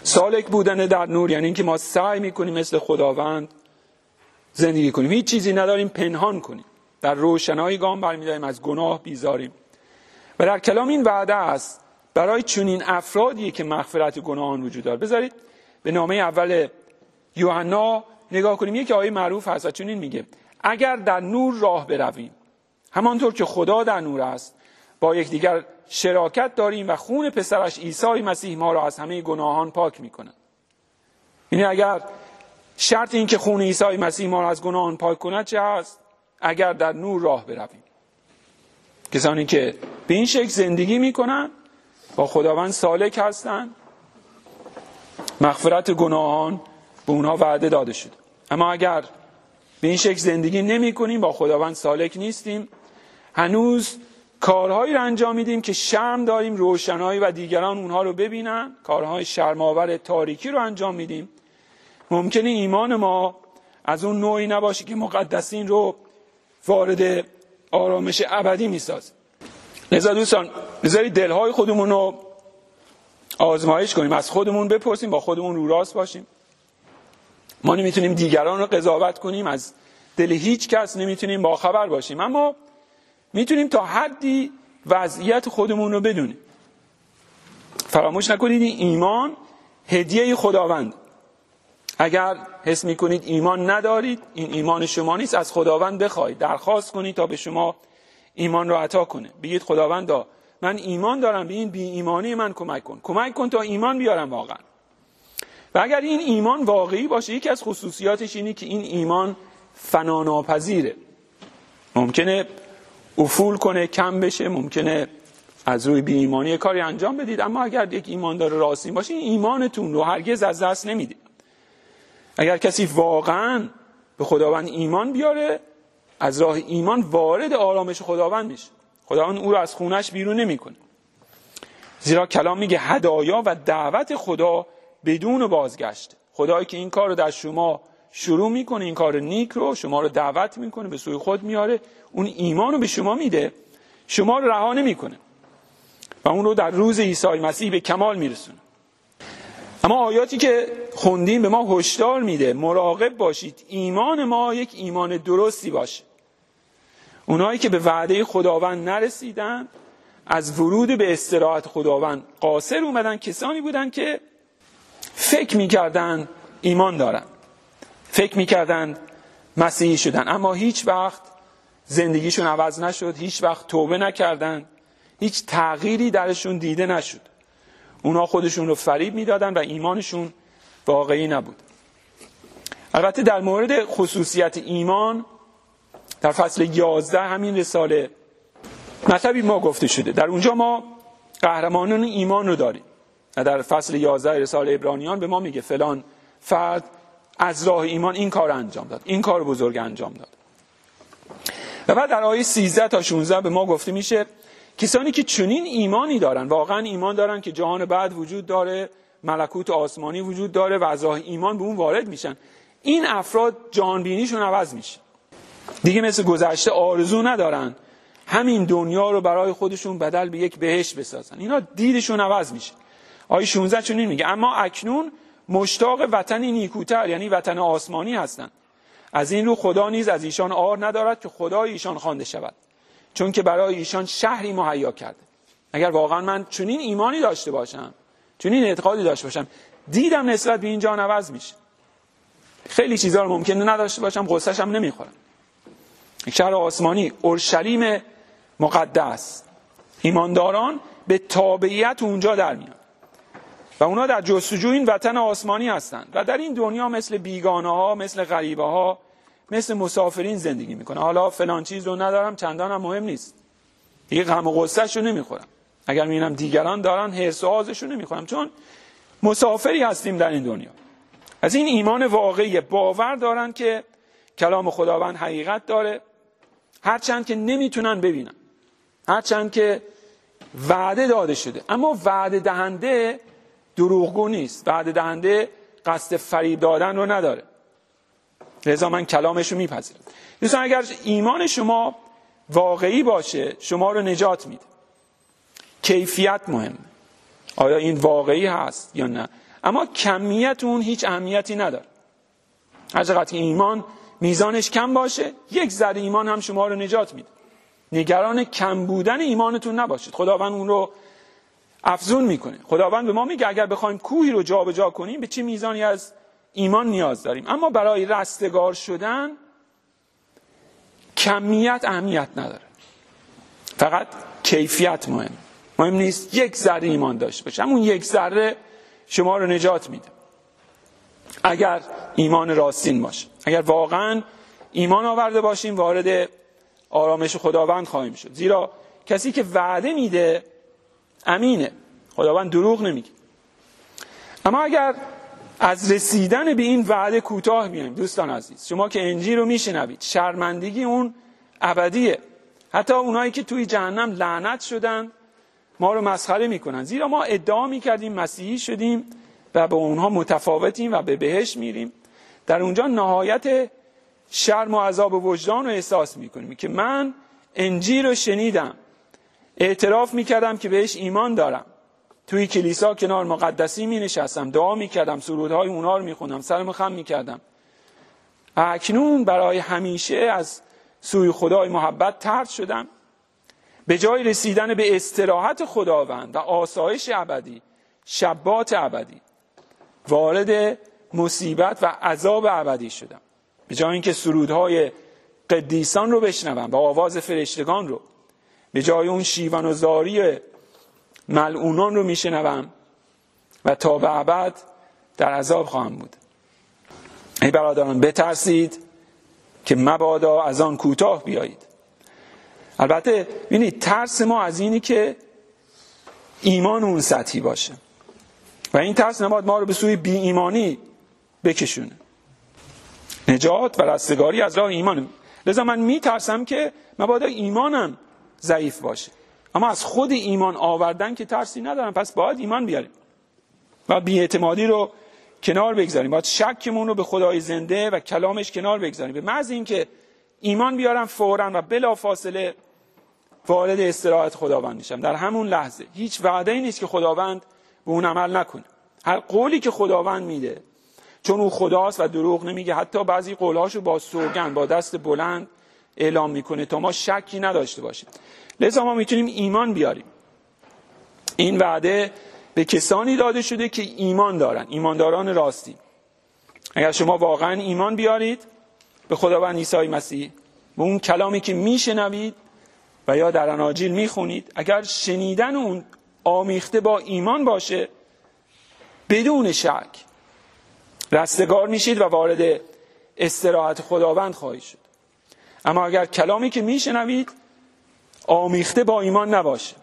سالک بودن در نور یعنی اینکه ما سعی میکنیم مثل خداوند زندگی کنیم، هیچ چیزی نداریم پنهان کنیم، در روشنایی گام برمی‌داریم، از گناه بیزاریم. و در کلام این وعده است برای چنین افرادی که مغفرت گناهان وجود داره. بذارید به نامه اول یوحنا نگاه کنیم. یک آیه معروف هست و چنین میگه: اگر در نور راه برویم همانطور که خدا در نور است، با یکدیگر شراکت داریم و خون پسرش عیسی مسیح ما را از همه گناهان پاک میکنه. یعنی اگر شرط این که خون عیسی مسیح ما را از گناهان پاک کند چه هست؟ اگر در نور راه برویم. کسانی که به این شکل زندگی میکنن، با خداوند سالک هستن، مغفرت گناهان به اونها وعده داده شده. اما اگر به این شکل زندگی نمی کنیم، با خداوند سالک نیستیم، هنوز کارهایی رو انجام میدیم که شرم داریم روشنایی و دیگران اونها رو ببینن، کارهای شرم‌آور تاریکی رو انجام میدیم، ممکنه ایمان ما از اون نوعی نباشه که مقدسین رو وارد آرامش ابدی میسازه. لذا دوستان بذارید دلهای خودمون رو آزمایش کنیم، از خودمون بپرسیم، با خودمون رو راست باشیم. ما نمیتونیم دیگران رو قضاوت کنیم، از دل هیچ کس نمیتونیم باخبر باشیم، اما میتونیم تا حدی وضعیت خودمون رو بدونیم. فراموش نکنید این ایمان هدیه خداوند. اگر حس میکنید ایمان ندارید، این ایمان شما نیست، از خداوند بخواید، درخواست کنید تا به شما ایمان رو عطا کنه. بگید خداوندا من ایمان دارم، به این بی ایمانی من کمک کن، کمک کن تا ایمان بیارم واقعا. و اگر این ایمان واقعی باشه، یکی از خصوصیاتش اینه که این ایمان فناناپذیره. ممکنه افول کنه، کم بشه، ممکنه از روی بی ایمانی کاری انجام بدید، اما اگر یک ایماندار راستین باشه، این ایمانتون رو هرگز از دست نمیدید. اگر کسی واقعا به خداوند ایمان بیاره، از راه ایمان وارد آرامش خداوند میشه. خداوند او رو از خونش بیرون نمیکنه. زیرا کلام میگه هدایا و دعوت خدا بدون بازگشت. خدایی که این کار رو در شما شروع میکنه، این کار نیک رو شما رو دعوت میکنه، به سوی خود میاره، اون ایمان رو به شما میده، شما رو رها نمیکنه و اون رو در روز عیسی مسیح به کمال میرسونه. اما آیاتی که خوندیم به ما هشدار میده مراقب باشید ایمان ما یک ایمان درستی باشه. اونایی که به وعده خداوند نرسیدن، از ورود به استراحت خداوند قاصر اومدن، کسانی بودن که فکر میکردن ایمان دارن، فکر میکردن مسیحی شدن، اما هیچ وقت زندگیشون عوض نشد، هیچ وقت توبه نکردن، هیچ تغییری درشون دیده نشد. اونا خودشون رو فریب میدادن و ایمانشون واقعی نبود. البته در مورد خصوصیت ایمان در فصل یازده همین رساله مطلبی ما گفته شده. در اونجا ما قهرمانان ایمان رو داریم و در فصل یازده رساله عبرانیان به ما میگه فلان فرد از راه ایمان این کار انجام داد، این کار بزرگ انجام داد. و بعد در آیه سیزده تا شانزده به ما گفته میشه کسانی که چنین ایمانی دارن، واقعا ایمان دارن که جهان بعد وجود داره، ملکوت آسمانی وجود داره و از راه ایمان به اون وارد میشن، این افراد جهان بینیشون عوض میشه. دیگه مثل گذشته آرزو ندارن همین دنیا رو برای خودشون بدل به یک بهشت بسازن. اینا دیدشون عوض میشه. آیه شانزده چنین میگه اما اکنون مشتاق وطنی نیکوتر، یعنی وطن آسمانی هستند. از این رو خدا نیز از ایشان عار ندارد که خدای ایشان خوانده شود، چون که برای ایشان شهری مهیا کرده. اگر واقعا من چنین ایمانی داشته باشم، چنین اعتقادی داشته باشم، دیدم نسبت به این جان عوض میشه. خیلی چیزا رو ممکنه نداشته باشم، غصه‌ش هم نمیخورم. شهر آسمانی، اورشلیم مقدس، ایمانداران به تابعیت اونجا در میان و اونا در جستجوی این وطن آسمانی هستند و در این دنیا مثل بیگانه ها، مثل غریبه ها، مثل مسافرین زندگی میکنه. حالا فلان چیز رو ندارم، چندان هم مهم نیست، دیگه غم و غصه‌شو نمیخورم. اگر میبینم دیگران دارن، حرص و آزشو نمیخورم، چون مسافری هستیم در این دنیا. از این ایمان واقعی باور دارن که کلام خداوند حقیقت داره، هرچند که نمیتونن ببینن، هرچند که وعده داده شده، اما وعده دهنده دروغگو نیست، وعده دهنده قصد فریب دادن رو نداره. لذا من کلامش رو میپذیرم. دوستان اگر ایمان شما واقعی باشه شما رو نجات میده. کیفیت مهمه، آیا این واقعی هست یا نه؟ اما کمیت اون هیچ اهمیتی نداره. هر چقدر که ایمان میزانش کم باشه، یک ذره ایمان هم شما رو نجات میده. نگران کم بودن ایمانتون نباشید، خداوند اون رو افزون میکنه. خداوند به ما میگه اگر بخوایم کوهی رو جابجا کنیم به چه میزانی از ایمان نیاز داریم. اما برای رستگار شدن کمیت اهمیت نداره، فقط کیفیت مهم. مهم نیست یک ذره ایمان داشته باشه، همون یک ذره شما رو نجات میده اگر ایمان راستین باشه. اگر واقعا ایمان آورده باشیم وارد آرامش خداوند خواهیم شد، زیرا کسی که وعده میده امینه، خداوند دروغ نمیگه. اما اگر از رسیدن به این وعده کوتاه بیایم دوستان عزیز، شما که انجیل رو میشنوید، شرمندگی اون ابدیه. حتی اونایی که توی جهنم لعنت شدن ما رو مسخره میکنن، زیرا ما ادعا میکردیم مسیحی شدیم و با اونها متفاوتیم و به بهشت میریم. در اونجا نهایت شرم و عذاب وجدان رو احساس میکنیم که من انجیل رو شنیدم، اعتراف میکردم که بهش ایمان دارم، توی کلیسا کنار مقدسی می نشستم، دعا می کردم، سرودهای اونا رو می خوندم، سرم خم می کردم. اکنون برای همیشه از سوی خدای محبت طرد شدم. به جای رسیدن به استراحت خداوند و آسایش ابدی، شبات ابدی، وارد مصیبت و عذاب ابدی شدم. به جای اینکه سرودهای قدیسان رو بشنوم و آواز فرشتگان رو، به جای اون شیون و زاری ملعونان رو میشنوم و تا به ابد در عذاب خواهم بود. ای برادران بترسید که مبادا از آن کوتاه بیایید. البته ببینید ترس ما از اینی که ایمان اون سطحی باشه و این ترس نباید ما رو به سوی بی ایمانی بکشونه. نجات و رستگاری از راه ایمان. لذا من میترسم که مبادا ایمانم ضعیف باشه. اما از خود ایمان آوردن که ترسی ندارم، پس باید ایمان بیاریم و بی‌اعتمادی رو کنار بگذاریم، باید شکمون رو به خدای زنده و کلامش کنار بگذاریم. به محض اینکه ایمان بیارم فوراً و بلا فاصله وارد استراحت خداوند میشم. در همون لحظه هیچ وعده‌ای نیست که خداوند به اون عمل نکنه. هر قولی که خداوند میده، چون او خداست و دروغ نمیگه، حتی بعضی قولهاشو با سوگند با دست بلند اعلام میکنه تا ما شکی نداشته باشیم. لذا ما میتونیم ایمان بیاریم. این وعده به کسانی داده شده که ایمان دارن، ایمانداران راستی. اگر شما واقعا ایمان بیارید به خداوند عیسی مسیح، به اون کلامی که میشنوید و یا در اناجیل میخونید، اگر شنیدن اون آمیخته با ایمان باشه، بدون شک رستگار میشید و وارد استراحت خداوند خواهید شد. اما اگر کلامی که میشنوید آمیخته با ایمان نباشه،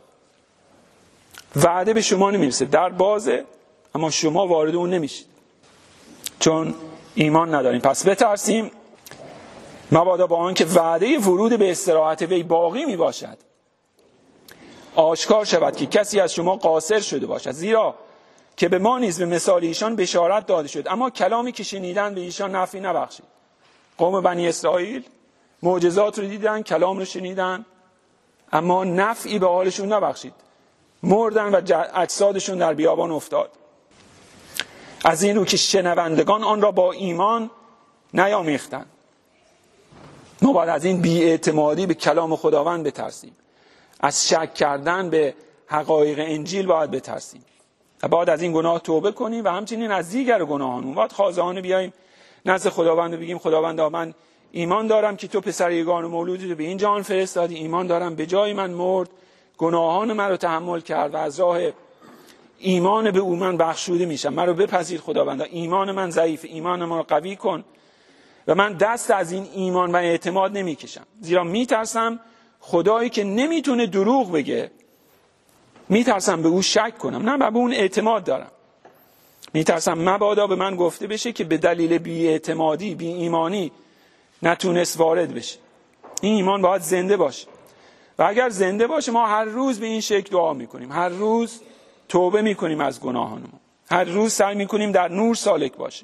وعده به شما نمیرسه، در بازه اما شما وارد اون نمیشید چون ایمان نداریم. پس بترسیم مبادا با آنکه وعده ورود به استراحت وی باقی می باشد آشکار شود که کسی از شما قاصر شده باشد، زیرا که به ما نیز به مثال ایشان بشارت داده شد، اما کلامی که شنیدن به ایشان نفعی نبخشید. قوم بنی اسرائیل معجزات رو دیدن، کلام رو شنیدن، اما نفعی به حالشون نبخشید، مردن و اجسادشون در بیابان افتاد. از این رو که شنوندگان آن را با ایمان نیامیختند. ما باید از این بی‌اعتمادی به کلام خداوند بترسیم، از شک کردن به حقایق انجیل باید بترسیم و باید از این گناه توبه کنیم و همچنین از دیگر گناهان. باید خاضعانه بیاییم نزد خداوند و بگیم خداوند من ایمان دارم که تو پسر یگانه مولودی رو به این جهان فرستادی، ایمان دارم به جای من مرد، گناهان من رو تحمل کرد و از راه ایمان به او من بخشوده میشم. من رو بپذیر خداوند، ایمان من ضعیف، ایمان من رو قوی کن و من دست از این ایمان و اعتماد نمیکشم، زیرا میترسم خدایی که نمیتونه دروغ بگه، میترسم به او شک کنم، نه به اون اعتماد دارم. میترسم مبادا به من گفته بشه که به دلیل بی اعتمادی، بی ایمانی نتونست وارد بشه. این ایمان باید زنده باشه و اگر زنده باشه ما هر روز به این شکل دعا میکنیم، هر روز توبه میکنیم از گناهانمون، هر روز سعی میکنیم در نور سالک باشیم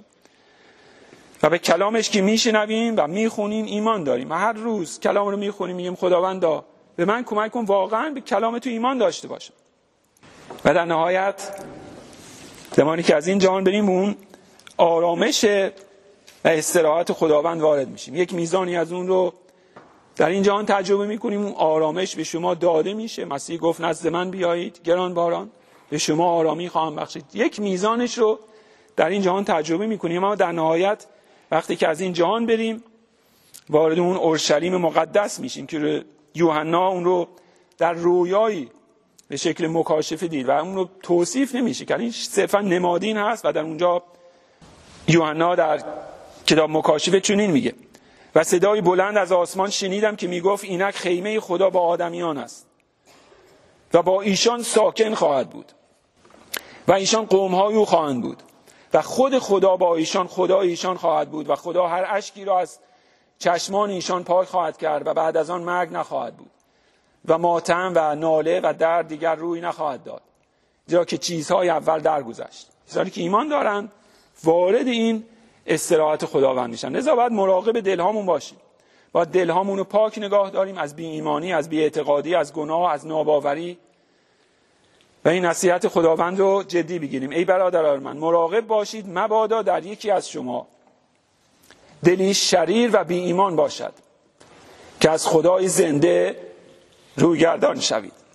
و به کلامش که میشنویم و میخونیم ایمان داریم و هر روز کلام رو میخونیم میگیم خداوندا به من کمک کن واقعا به کلام تو ایمان داشته باشم. و در نهایت زمانی که از این جهان بریم اون آرامش و استراحت خداوند وارد میشیم. یک میزانی از اون رو در این جهان تجربه میکنیم، اون آرامش به شما داده میشه. مسیح گفت نزد من بیایید گرانباران، به شما آرامی خواهم بخشید. یک میزانش رو در این جهان تجربه میکنیم، اما در نهایت وقتی که از این جهان بریم وارد اون اورشلیم مقدس میشیم که یوحنا اون رو در رویایی به شکل مکاشفه دید و اون رو توصیف نمیشه که این صرفا نمادین هست. و در اونجا یوحنا در کتاب مکاشفه چنین میگه: و صدای بلند از آسمان شنیدم که میگفت اینک خیمه خدا با آدمیان است و با ایشان ساکن خواهد بود و ایشان قوم‌های او خواهند بود و خود خدا با ایشان خدا ایشان خواهد بود و خدا هر اشکی را از چشمان ایشان پاک خواهد کرد و بعد از آن مرگ نخواهد بود و ماتم و ناله و درد دیگر روی نخواهد داد، زیرا که چیزهای اول درگذشت. کسانی که ایمان دارن وارد این استراحت خداوند میشن. لذا باید مراقب دلهامون باشیم، باید دلهامون رو پاک نگاه داریم از بی ایمانی، از بی اعتقادی، از گناه، از ناباوری و این نصیحت خداوند رو جدی بگیریم. ای برادران من، مراقب باشید مبادا در یکی از شما دلی شریر و بی ایمان باشد که از خدای زنده رویگردان شوید.